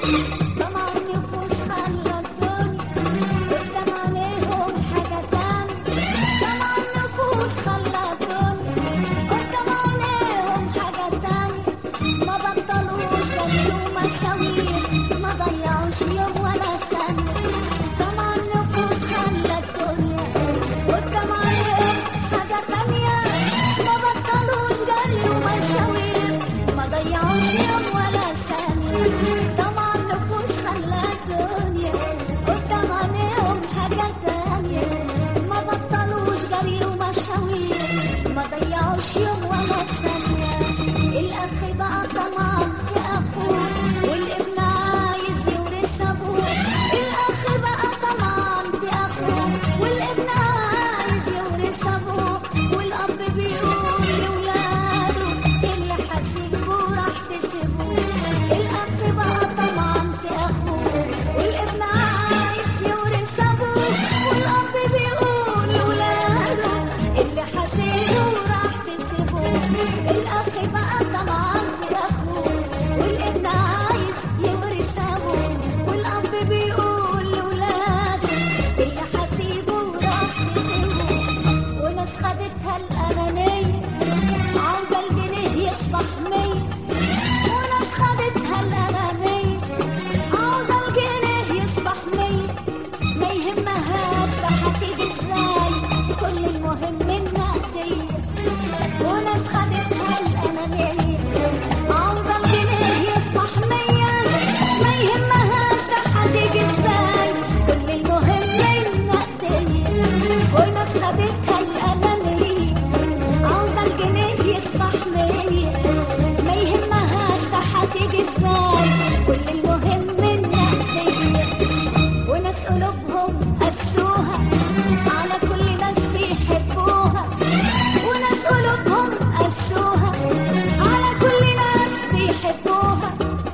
طمع النفوس خلى الدنيا قدام عينيهم حاجة تانية. طمع النفوس خلى الدنيا قدام عينيهم حاجة تانية. ما بطلوش جري ومشاوير، ما ضيعوش يوم ولا ثانية. طمع النفوس خلى الدنيا قدام عينيهم حاجة تانية. ما بطلوش جري ومشاوير، ما ضيعوش يوم ولا ثانية. طمع النفوس خلى الدنيا قدام عينيهم حاجة تانية. ما بطلوش جري ومشاوير، ما ضيعوش يوم ولا ثانية. الأخ بقى طمعان في أخوه، والابن عايز يورث أبوه. الأخ بقى طمعان في أخوه، والابن عايز يورث أبوه. والأب بيقول لولاده اللي هسيبه راح تسيبوه. الأخ بقى طمعان في أخوه، والابن عايز يورث أبوه. والأب بيقول لولاده اللي هسيبه راح تسيبوه. الأخ بقى طمعان في أخوه، والابن عايز يورث أبوه. والأب بيقول لولاده اللي هسيبه راح تسيبوه. وناس خدتها الأنانية عاوزة الجنيه يصبح 100. وناس خدتها الأنانية عاوزة الجنيه يصبح 100. ما يهمهاش ده هتيجي ازاي، كل المهم النقدية. وناس خدتها الأنانية عاوزة الجنيه يصبح 100. ما يهمهاش ده هتيجي ازاي، كل المهم النقدية. وناس خدتها الأنانية عاوزة الجنيه يصبح 100. ما يهمهاش ده هتيجي ازاي، كل المهم النقدية. وناس قلوبهم قسوها على كل ناس بيحبوها. وناس قلوبهم قسوها على كل ناس بيحبوها.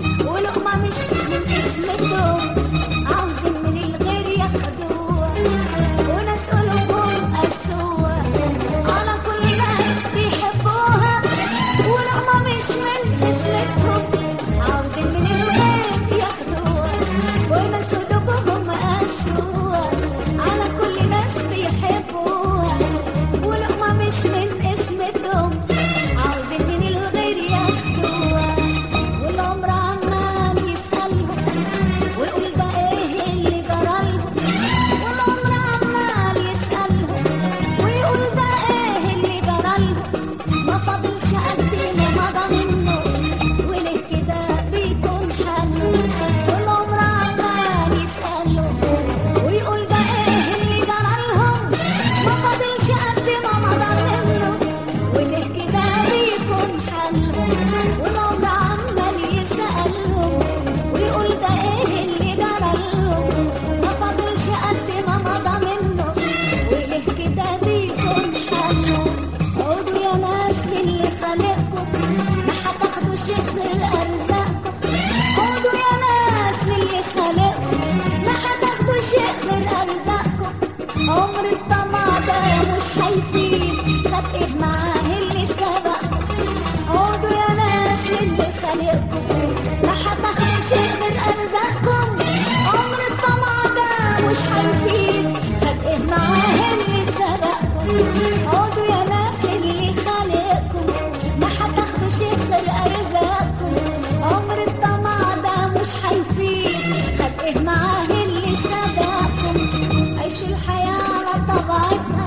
ولقمة مش من اسمتهم عاوزين من الغير ياخدوها. وناس قلوبهم قسوها على كل ناس بيحبوها. ولقمة مش من اسمتهم عاوزين من الغير ياخدوها. وناس قلوبهم قسوها على كل ناس بيحبوها. ولقمة مش من اسمتهم عاوزين من الغير ياخدوها. والعمر عمال يسألهم ويقول ده ايه اللي جرالهم. والعمر عمال يسألهم ويقول ده ايه اللي جرالهم. ما فاضلش قد ما مضى منه، وليه كده بيكون حاله. والعمر عمال يسألهم ويقول ده ايه اللي جرالهم. ما فاضلش قد ما مضى منه، وليه كده بيكون حالهم. والعمر عمال يسألهم ويقول ده ايه اللي جرالهم. ما فاضلش قد ما مضى منه، وليه كده بيكون حالهم. عودوا يا ناس للي خالقكم، ما هتاخدوا شيء غير أرزاقكم. عودوا يا ناس للي خالقكم، ما هتاخدوا شيء غير أرزاقكم. عمر الطمع ده مش هيفيد، خد ايه معاه اللي سبقكم. عودوا يا ناس للي خالقكم، ما هتاخدوا شيء غير أرزاقكم. عمر الطمع ده مش هيفيد، خد ايه معاه اللي سبقكم. عودوا يا ناس للي خالقكم، ما هتاخدوا شيء غير أرزاقكم. عمر الطمع ده مش هيفيد، خد ايه معاه اللي سبقكم. عيشوا الحياة على طبيعتها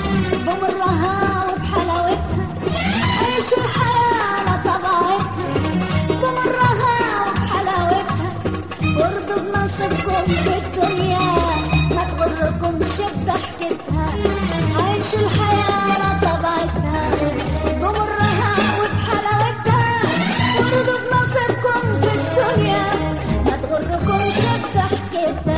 بمرها وبحلاوتها. عيشوا الحياة على طبيعتها بمرها وبحلاوتها. وارضوا بنصيبكم في الدنيا، ما تغركمش بضحكتها. عيشوا الحياة على طبيعتها بمرها وبحلاوتها. وارضوا بنصيبكم في الدنيا، ما تغركمش بضحكتها.